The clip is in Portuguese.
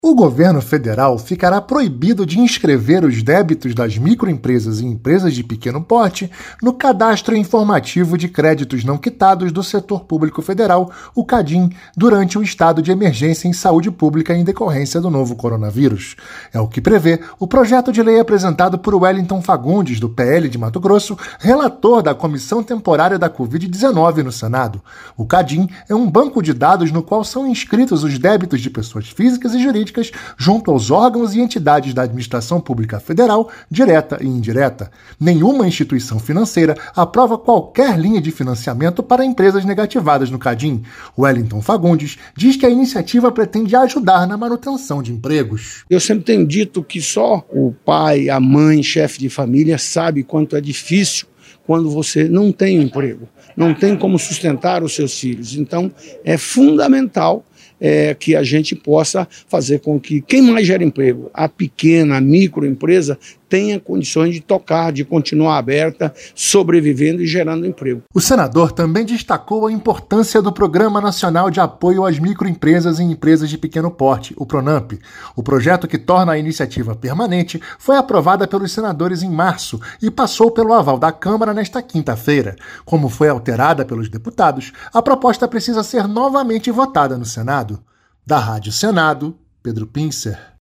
O governo federal ficará proibido de inscrever os débitos das microempresas e empresas de pequeno porte no Cadastro Informativo de Créditos Não Quitados do Setor Público Federal, o CADIM, durante o estado de emergência em saúde pública em decorrência do novo coronavírus. É o que prevê o projeto de lei apresentado por Wellington Fagundes, do PL de Mato Grosso, relator da Comissão Temporária da Covid-19 no Senado. O CADIM é um banco de dados no qual são inscritos os débitos de pessoas físicas e jurídicas junto aos órgãos e entidades da administração pública federal, direta e indireta. Nenhuma instituição financeira aprova qualquer linha de financiamento para empresas negativadas no CADIM. Wellington Fagundes diz que a iniciativa pretende ajudar na manutenção de empregos. Eu sempre tenho dito que só o pai, a mãe, chefe de família sabe quanto é difícil quando você não tem um emprego, não tem como sustentar os seus filhos. Então, é fundamental que a gente possa fazer com que quem mais gera emprego, a pequena, a microempresa, tenha condições de tocar, de continuar aberta, sobrevivendo e gerando emprego. O senador também destacou a importância do Programa Nacional de Apoio às Microempresas e Empresas de Pequeno Porte, o PRONAMP. O projeto que torna a iniciativa permanente foi aprovada pelos senadores em março e passou pelo aval da Câmara nesta quinta-feira. Como foi alterada pelos deputados, a proposta precisa ser novamente votada no Senado. Da Rádio Senado, Pedro Pincer.